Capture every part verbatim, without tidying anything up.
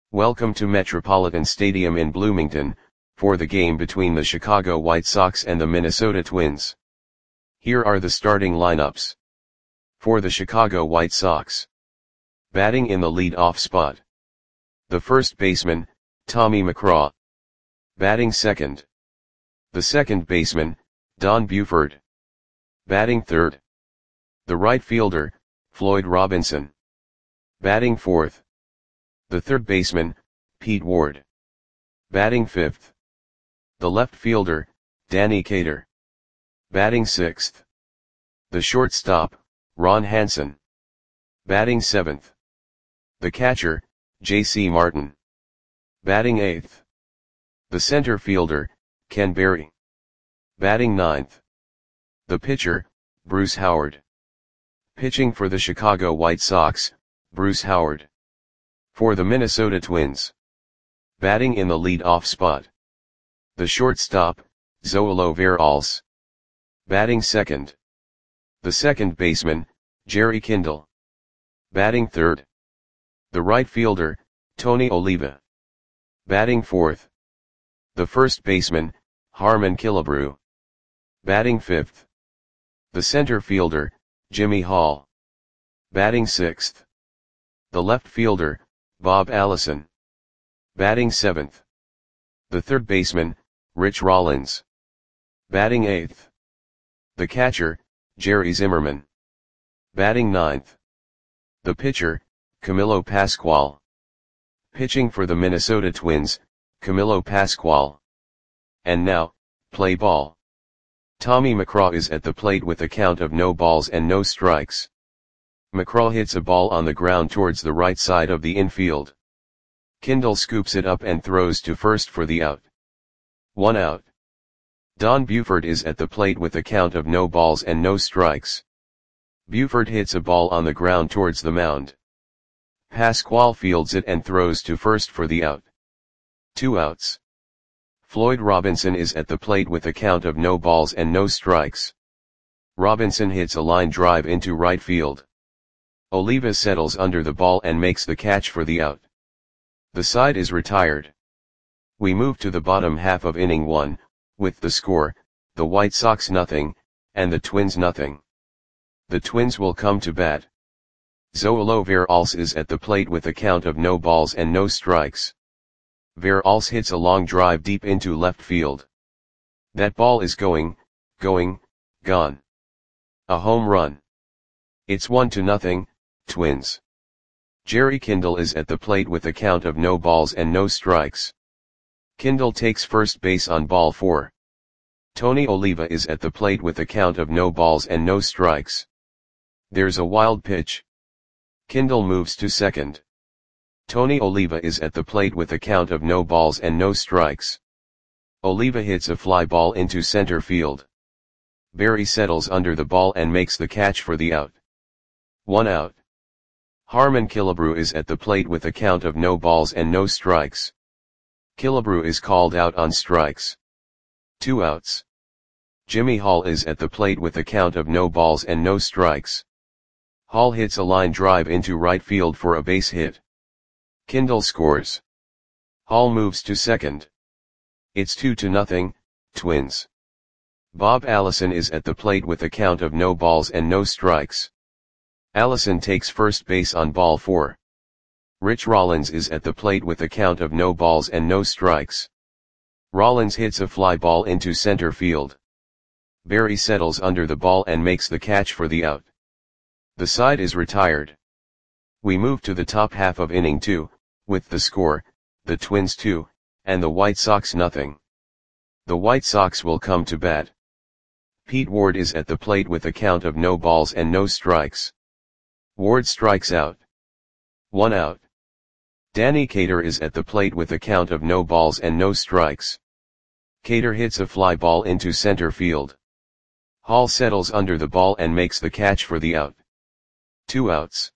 Welcome to Metropolitan Stadium in Bloomington, for the game between the Chicago White Sox and the Minnesota Twins. Here are the starting lineups. For the Chicago White Sox. Batting in the lead-off spot. The first baseman, Tommy McGraw. Batting second. The second baseman, Don Buford. Batting third. The right fielder, Floyd Robinson. Batting fourth. The third baseman, Pete Ward. Batting fifth. The left fielder, Danny Cater. Batting sixth. The shortstop, Ron Hansen. Batting seventh. The catcher, J C Martin. Batting eighth. The center fielder, Ken Berry. Batting ninth. The pitcher, Bruce Howard. Pitching for the Chicago White Sox, Bruce Howard. For the Minnesota Twins. Batting in the lead-off spot. The shortstop, Zoilo Veralles. Batting second. The second baseman, Jerry Kindle. Batting third. The right fielder, Tony Oliva. Batting fourth. The first baseman, Harmon Killebrew. Batting fifth. The center fielder, Jimmy Hall. Batting sixth. The left fielder, Bob Allison. Batting seventh. The third baseman, Rich Rollins. Batting eighth. The catcher, Jerry Zimmerman. Batting ninth. The pitcher, Camilo Pascual. Pitching for the Minnesota Twins, Camilo Pascual. And now, play ball. Tommy McGraw is at the plate with a count of no balls and no strikes. McGraw hits a ball on the ground towards the right side of the infield. Kindle scoops it up and throws to first for the out. One out. Don Buford is at the plate with a count of no balls and no strikes. Buford hits a ball on the ground towards the mound. Pascual fields it and throws to first for the out. Two outs. Floyd Robinson is at the plate with a count of no balls and no strikes. Robinson hits a line drive into right field. Oliva settles under the ball and makes the catch for the out. The side is retired. We move to the bottom half of inning one, with the score, the White Sox nothing, and the Twins nothing. The Twins will come to bat. Zoilo Veralles is at the plate with a count of no balls and no strikes. Veralles hits a long drive deep into left field. That ball is going, going, gone. A home run. It's one to nothing, Twins. Jerry Kindle is at the plate with a count of no balls and no strikes. Kindle takes first base on ball four. Tony Oliva is at the plate with a count of no balls and no strikes. There's a wild pitch. Kindle moves to second. Tony Oliva is at the plate with a count of no balls and no strikes. Oliva hits a fly ball into center field. Berry settles under the ball and makes the catch for the out. One out. Harmon Killebrew is at the plate with a count of no balls and no strikes. Killebrew is called out on strikes. Two outs. Jimmy Hall is at the plate with a count of no balls and no strikes. Hall hits a line drive into right field for a base hit. Kindle scores. Hall moves to second. It's two to nothing, Twins. Bob Allison is at the plate with a count of no balls and no strikes. Allison takes first base on ball four. Rich Rollins is at the plate with a count of no balls and no strikes. Rollins hits a fly ball into center field. Berry settles under the ball and makes the catch for the out. The side is retired. We move to the top half of inning two, with the score, the Twins two, and the White Sox nothing. The White Sox will come to bat. Pete Ward is at the plate with a count of no balls and no strikes. Ward strikes out. One out. Danny Cater is at the plate with a count of no balls and no strikes. Cater hits a fly ball into center field. Hall settles under the ball and makes the catch for the out. Two outs.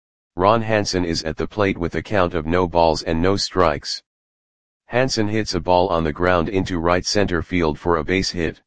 Ron Hansen is at the plate with a count of no balls and no strikes. Hansen hits a ball on the ground into right center field for a base hit.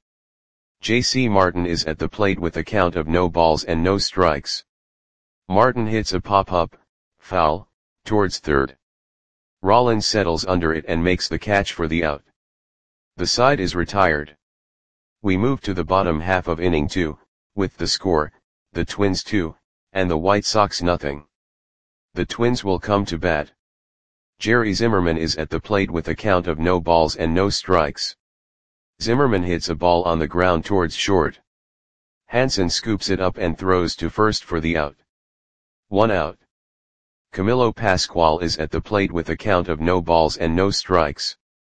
J C Martin is at the plate with a count of no balls and no strikes. Martin hits a pop-up, foul, towards third. Rollins settles under it and makes the catch for the out. The side is retired. We move to the bottom half of inning two, with the score, the Twins two, and the White Sox nothing. The Twins will come to bat. Jerry Zimmerman is at the plate with a count of no balls and no strikes. Zimmerman hits a ball on the ground towards short. Hansen scoops it up and throws to first for the out. One out. Camilo Pascual is at the plate with a count of no balls and no strikes.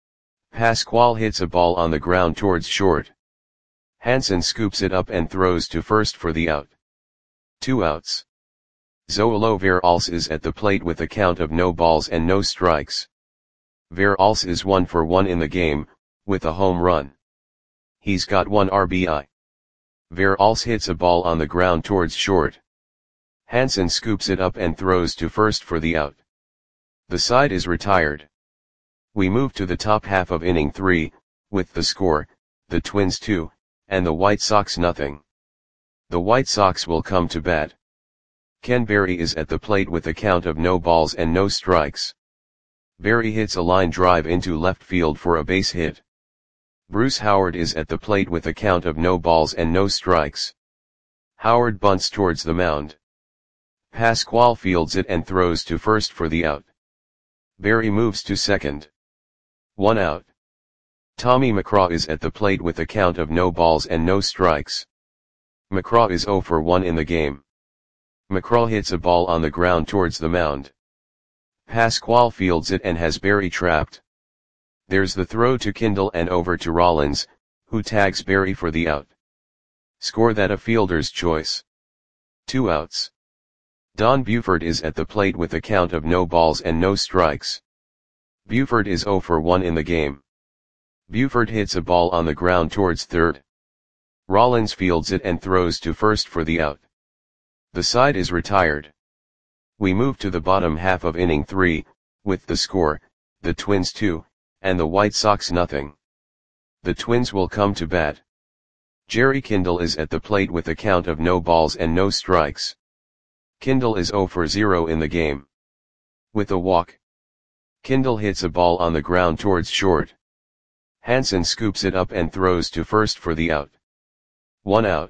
Pascual hits a ball on the ground towards short. Hansen scoops it up and throws to first for the out. Two outs. Zoilo Veralce is at the plate with a count of no balls and no strikes. Veralce is one for one in the game, with a home run. He's got one R B I. Veralce hits a ball on the ground towards short. Hansen scoops it up and throws to first for the out. The side is retired. We move to the top half of inning three, with the score, the Twins two, and the White Sox nothing. The White Sox will come to bat. Ken Berry is at the plate with a count of no balls and no strikes. Berry hits a line drive into left field for a base hit. Bruce Howard is at the plate with a count of no balls and no strikes. Howard bunts towards the mound. Pascual fields it and throws to first for the out. Berry moves to second. One out. Tommy McGraw is at the plate with a count of no balls and no strikes. McGraw is zero for one in the game. McGraw hits a ball on the ground towards the mound. Pascual fields it and has Berry trapped. There's the throw to Kindle and over to Rollins, who tags Berry for the out. Score that a fielder's choice. Two outs. Don Buford is at the plate with a count of no balls and no strikes. Buford is zero for one in the game. Buford hits a ball on the ground towards third. Rollins fields it and throws to first for the out. The side is retired. We move to the bottom half of inning three, with the score, the Twins two, and the White Sox nothing. The Twins will come to bat. Jerry Kindle is at the plate with a count of no balls and no strikes. Kindle is zero for zero in the game. With a walk. Kindle hits a ball on the ground towards short. Hansen scoops it up and throws to first for the out. One out.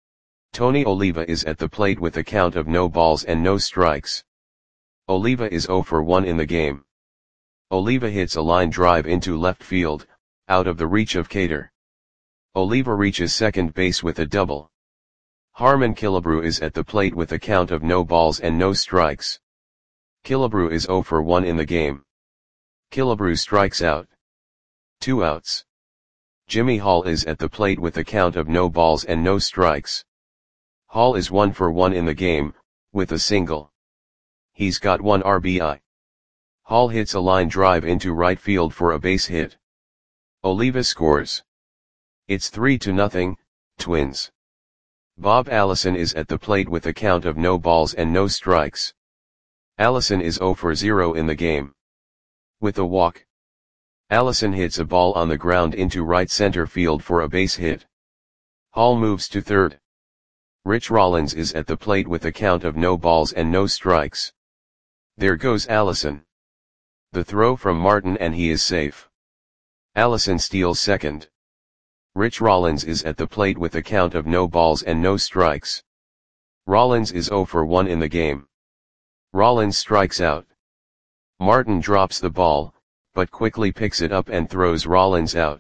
Tony Oliva is at the plate with a count of no balls and no strikes. Oliva is zero for one in the game. Oliva hits a line drive into left field, out of the reach of Cater. Oliva reaches second base with a double. Harmon Killebrew is at the plate with a count of no balls and no strikes. Killebrew is zero for one in the game. Killebrew strikes out. Two outs. Jimmy Hall is at the plate with a count of no balls and no strikes. Hall is one for one in the game, with a single. He's got one R B I. Hall hits a line drive into right field for a base hit. Oliva scores. It's three to nothing, Twins. Bob Allison is at the plate with a count of no balls and no strikes. Allison is zero for zero in the game. With a walk. Allison hits a ball on the ground into right center field for a base hit. Hall moves to third. Rich Rollins is at the plate with a count of no balls and no strikes. There goes Allison. The throw from Martin and he is safe. Allison steals second. Rich Rollins is at the plate with a count of no balls and no strikes. Rollins is zero for one in the game. Rollins strikes out. Martin drops the ball, but quickly picks it up and throws Rollins out.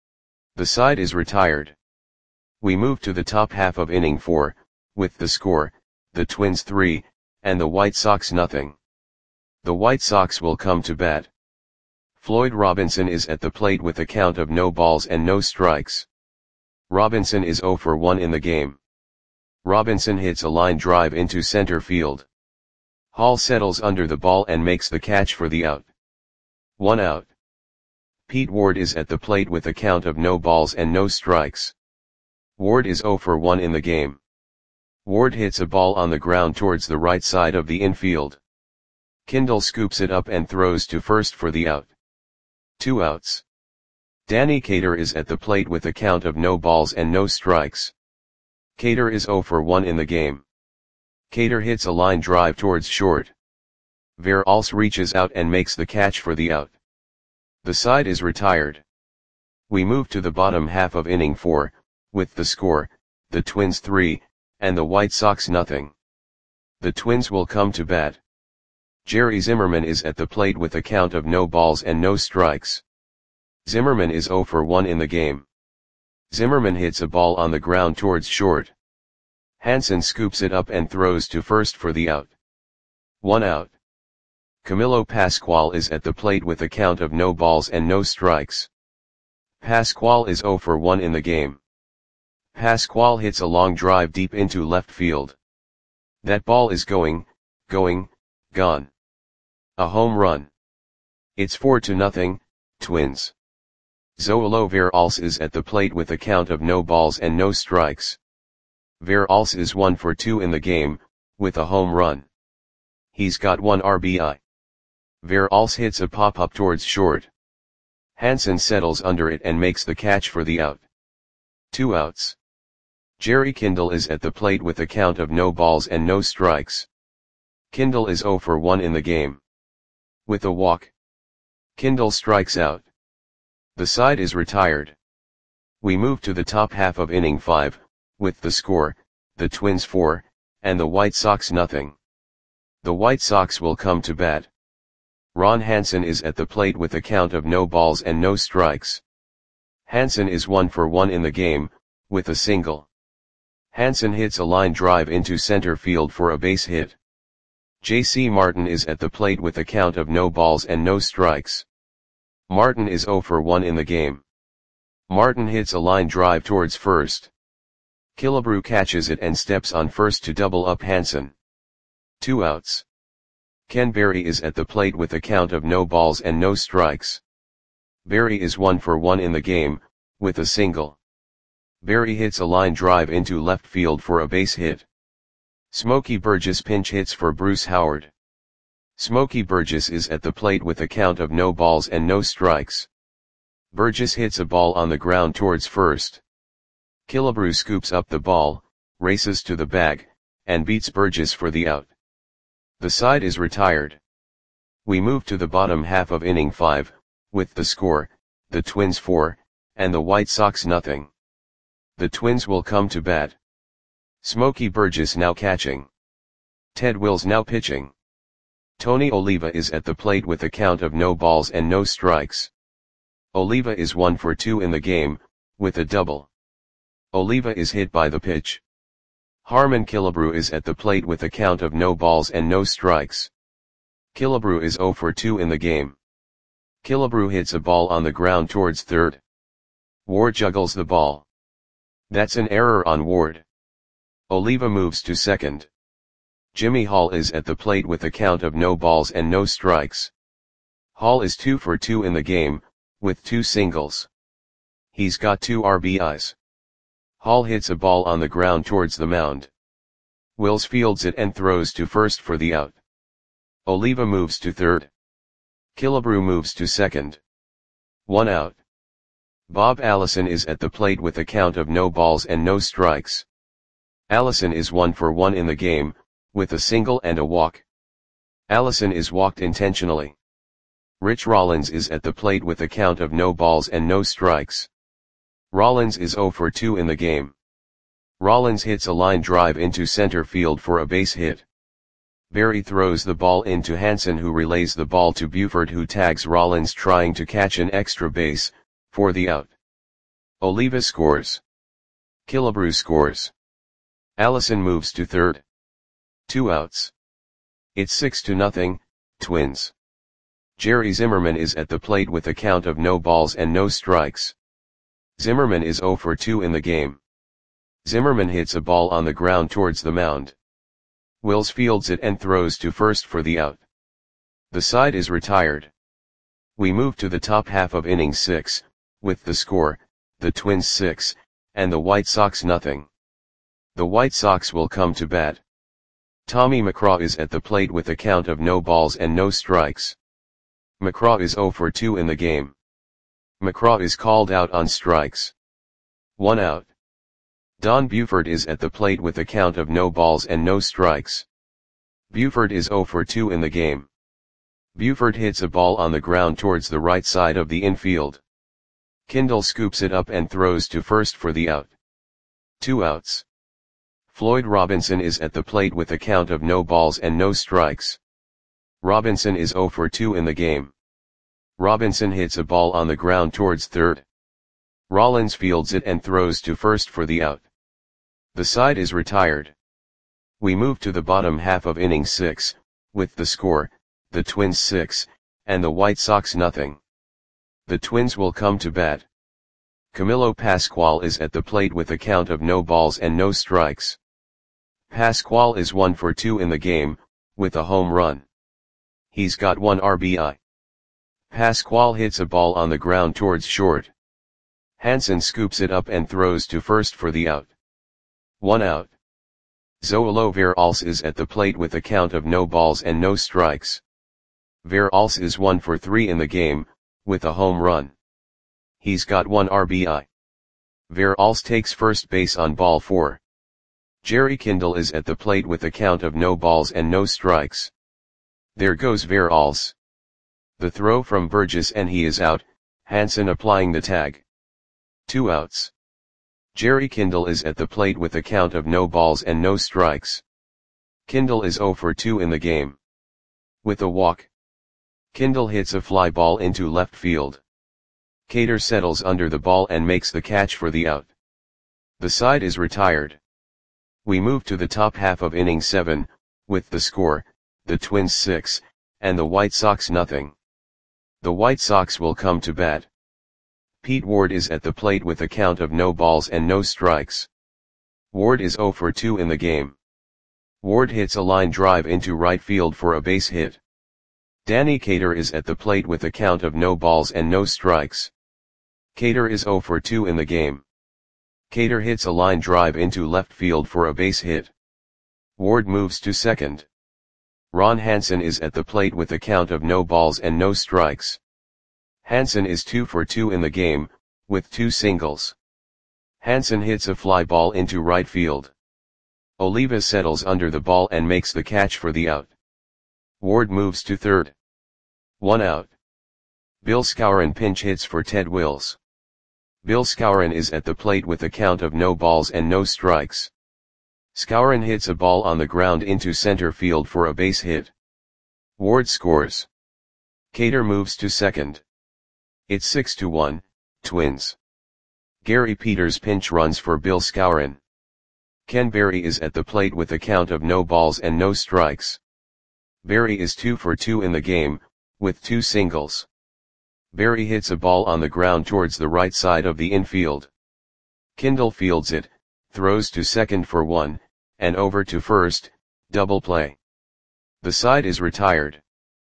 The side is retired. We move to the top half of inning four, with the score, the Twins three, and the White Sox nothing. The White Sox will come to bat. Floyd Robinson is at the plate with a count of no balls and no strikes. Robinson is zero for one in the game. Robinson hits a line drive into center field. Hall settles under the ball and makes the catch for the out. One out. Pete Ward is at the plate with a count of no balls and no strikes. Ward is zero for one in the game. Ward hits a ball on the ground towards the right side of the infield. Kindle scoops it up and throws to first for the out. Two outs. Danny Cater is at the plate with a count of no balls and no strikes. Cater is zero for one in the game. Cater hits a line drive towards short. Verhulst reaches out and makes the catch for the out. The side is retired. We move to the bottom half of inning four, with the score, the Twins three, and the White Sox nothing. The Twins will come to bat. Jerry Zimmerman is at the plate with a count of no balls and no strikes. Zimmerman is oh for one in the game. Zimmerman hits a ball on the ground towards short. Hansen scoops it up and throws to first for the out. One out. Camilo Pascual is at the plate with a count of no balls and no strikes. Pascual is oh for one in the game. Pascual hits a long drive deep into left field. That ball is going, going, gone. A home run. It's four to nothing, Twins. Zoilo Verhulst is at the plate with a count of no balls and no strikes. Verhulst is one for two in the game, with a home run. He's got one R B I. Verhulst hits a pop-up towards short. Hansen settles under it and makes the catch for the out. Two outs. Jerry Kindle is at the plate with a count of no balls and no strikes. Kindle is oh for one in the game. With a walk. Kindle strikes out. The side is retired. We move to the top half of inning five, with the score, the Twins four, and the White Sox nothing. The White Sox will come to bat. Ron Hansen is at the plate with a count of no balls and no strikes. Hansen is one for one in the game, with a single. Hansen hits a line drive into center field for a base hit. J C Martin is at the plate with a count of no balls and no strikes. Martin is oh for one in the game. Martin hits a line drive towards first. Killebrew catches it and steps on first to double up Hansen. Two outs. Ken Berry is at the plate with a count of no balls and no strikes. Berry is one for one in the game, with a single. Berry hits a line drive into left field for a base hit. Smokey Burgess pinch hits for Bruce Howard. Smokey Burgess is at the plate with a count of no balls and no strikes. Burgess hits a ball on the ground towards first. Killebrew scoops up the ball, races to the bag, and beats Burgess for the out. The side is retired. We move to the bottom half of inning five, with the score, the Twins four, and the White Sox nothing. The Twins will come to bat. Smokey Burgess now catching. Ted Wills now pitching. Tony Oliva is at the plate with a count of no balls and no strikes. Oliva is one for two in the game, with a double. Oliva is hit by the pitch. Harmon Killebrew is at the plate with a count of no balls and no strikes. Killebrew is oh for two in the game. Killebrew hits a ball on the ground towards third. Ward juggles the ball. That's an error on Ward. Oliva moves to second. Jimmy Hall is at the plate with a count of no balls and no strikes. Hall is two for two in the game, with two singles. He's got two R B Is. Hall hits a ball on the ground towards the mound. Wills fields it and throws to first for the out. Oliva moves to third. Killebrew moves to second. One out. Bob Allison is at the plate with a count of no balls and no strikes. Allison is one for one in the game, with a single and a walk. Allison is walked intentionally. Rich Rollins is at the plate with a count of no balls and no strikes. Rollins is oh for two in the game. Rollins hits a line drive into center field for a base hit. Berry throws the ball into Hansen, who relays the ball to Buford, who tags Rollins trying to catch an extra base, for the out. Oliva scores. Killebrew scores. Allison moves to third. Two outs. It's six to nothing, Twins. Jerry Zimmerman is at the plate with a count of no balls and no strikes. Zimmerman is oh for two in the game. Zimmerman hits a ball on the ground towards the mound. Wills fields it and throws to first for the out. The side is retired. We move to the top half of inning six, with the score, the Twins six, and the White Sox nothing. The White Sox will come to bat. Tommy McCraw is at the plate with a count of no balls and no strikes. McCraw is oh for two in the game. McCraw is called out on strikes. One out. Don Buford is at the plate with a count of no balls and no strikes. Buford is oh for two in the game. Buford hits a ball on the ground towards the right side of the infield. Kindle scoops it up and throws to first for the out. Two outs. Floyd Robinson is at the plate with a count of no balls and no strikes. Robinson is oh for two in the game. Robinson hits a ball on the ground towards third. Rollins fields it and throws to first for the out. The side is retired. We move to the bottom half of inning six, with the score, the Twins six, and the White Sox nothing. The Twins will come to bat. Camilo Pascual is at the plate with a count of no balls and no strikes. Pascual is one for two in the game, with a home run. He's got one R B I. Pascual hits a ball on the ground towards short. Hansen scoops it up and throws to first for the out. One out. Zoilo Veralles is at the plate with a count of no balls and no strikes. Veralles is one for three in the game, with a home run. He's got one R B I. Veralles takes first base on ball four. Jerry Kindle is at the plate with a count of no balls and no strikes. There goes Veralles. The throw from Burgess and he is out, Hansen applying the tag. Two outs. Jerry Kindle is at the plate with a count of no balls and no strikes. Kindle is oh for two in the game. With a walk. Kindle hits a fly ball into left field. Cater settles under the ball and makes the catch for the out. The side is retired. We move to the top half of inning seven, with the score, the Twins six, and the White Sox nothing. The White Sox will come to bat. Pete Ward is at the plate with a count of no balls and no strikes. Ward is oh for two in the game. Ward hits a line drive into right field for a base hit. Danny Cater is at the plate with a count of no balls and no strikes. Cater is oh for two in the game. Cater hits a line drive into left field for a base hit. Ward moves to second. Ron Hansen is at the plate with a count of no balls and no strikes. Hansen is two for two in the game, with two singles. Hansen hits a fly ball into right field. Oliva settles under the ball and makes the catch for the out. Ward moves to third. One out. Bill Skowron pinch hits for Ted Wills. Bill Skowron is at the plate with a count of no balls and no strikes. Skowron hits a ball on the ground into center field for a base hit. Ward scores. Cater moves to second. It's six to one, Twins. Gary Peters pinch runs for Bill Skowron. Ken Berry is at the plate with a count of no balls and no strikes. Berry is two for two in the game, with two singles. Berry hits a ball on the ground towards the right side of the infield. Kindle fields it, throws to second for one, and over to first, double play. The side is retired.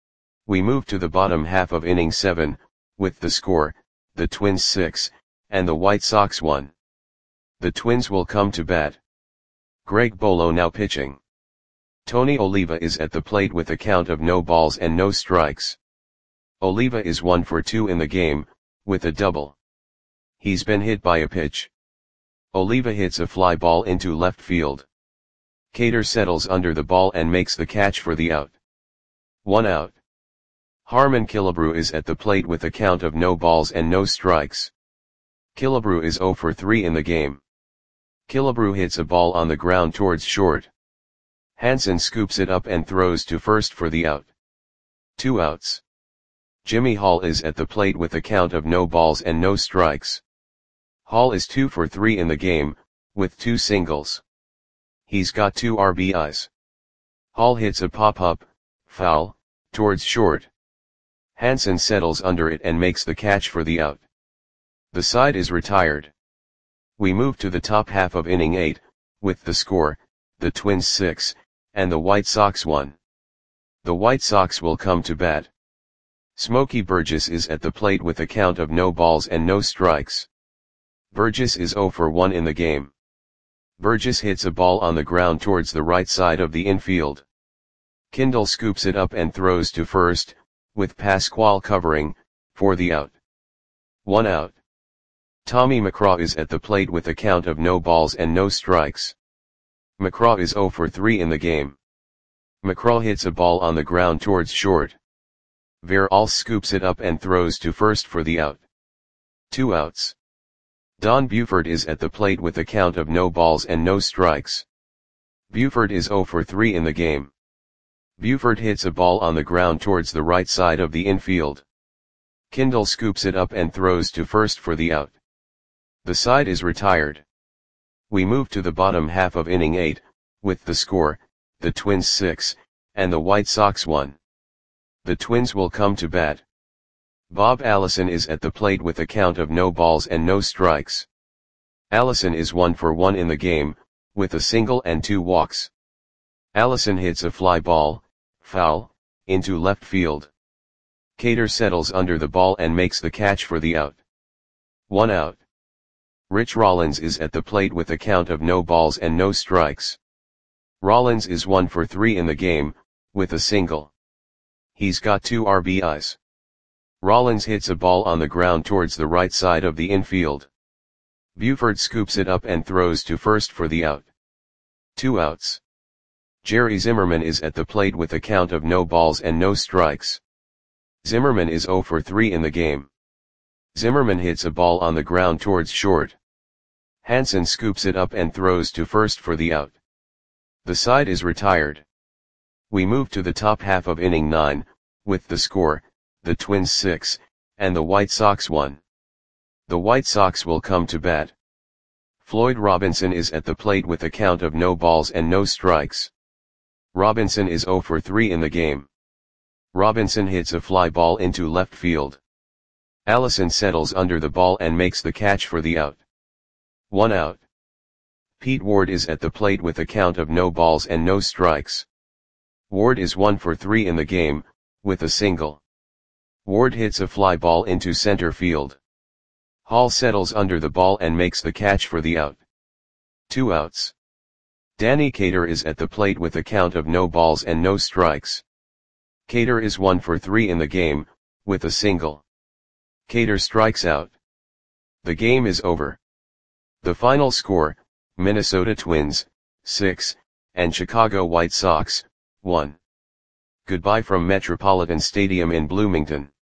We move to the bottom half of inning seven, with the score, the Twins six, and the White Sox one. The Twins will come to bat. Greg Bolo now pitching. Tony Oliva is at the plate with a count of no balls and no strikes. Oliva is one for two in the game, with a double. He's been hit by a pitch. Oliva hits a fly ball into left field. Cater settles under the ball and makes the catch for the out. One out. Harmon Killebrew is at the plate with a count of no balls and no strikes. Killebrew is oh for three in the game. Killebrew hits a ball on the ground towards short. Hansen scoops it up and throws to first for the out. Two outs. Jimmy Hall is at the plate with a count of no balls and no strikes. Hall is two for three in the game, with two singles. He's got two R B Is. Hall hits a pop-up, foul, towards short. Hansen settles under it and makes the catch for the out. The side is retired. We move to the top half of inning eight, with the score, the Twins six, and the White Sox one. The White Sox will come to bat. Smokey Burgess is at the plate with a count of no balls and no strikes. Burgess is oh for one in the game. Burgess hits a ball on the ground towards the right side of the infield. Kindle scoops it up and throws to first, with Pascual covering, for the out. One out. Tommy McCraw is at the plate with a count of no balls and no strikes. McCraw is oh for three in the game. McCraw hits a ball on the ground towards short. Veralls scoops it up and throws to first for the out. Two outs. Don Buford is at the plate with a count of no balls and no strikes. Buford is zero for three in the game. Buford hits a ball on the ground towards the right side of the infield. Kindle scoops it up and throws to first for the out. The side is retired. We move to the bottom half of inning eight, with the score, the Twins six, and the White Sox one. The Twins will come to bat. Bob Allison is at the plate with a count of no balls and no strikes. Allison is one for one in the game, with a single and two walks. Allison hits a fly ball, foul, into left field. Cater settles under the ball and makes the catch for the out. One out. Rich Rollins is at the plate with a count of no balls and no strikes. Rollins is one for three in the game, with a single. He's got two R B Is. Rollins hits a ball on the ground towards the right side of the infield. Buford scoops it up and throws to first for the out. Two outs. Jerry Zimmerman is at the plate with a count of no balls and no strikes. Zimmerman is zero for three in the game. Zimmerman hits a ball on the ground towards short. Hansen scoops it up and throws to first for the out. The side is retired. We move to the top half of inning nine, with the score, the Twins six, and the White Sox one. The White Sox will come to bat. Floyd Robinson is at the plate with a count of no balls and no strikes. Robinson is zero for three in the game. Robinson hits a fly ball into left field. Allison settles under the ball and makes the catch for the out. One out. Pete Ward is at the plate with a count of no balls and no strikes. Ward is one for three in the game, with a single. Ward hits a fly ball into center field. Hall settles under the ball and makes the catch for the out. Two outs. Danny Cater is at the plate with a count of no balls and no strikes. Cater is one for three in the game, with a single. Cater strikes out. The game is over. The final score, Minnesota Twins, six, and Chicago White Sox, one. Goodbye from Metropolitan Stadium in Bloomington.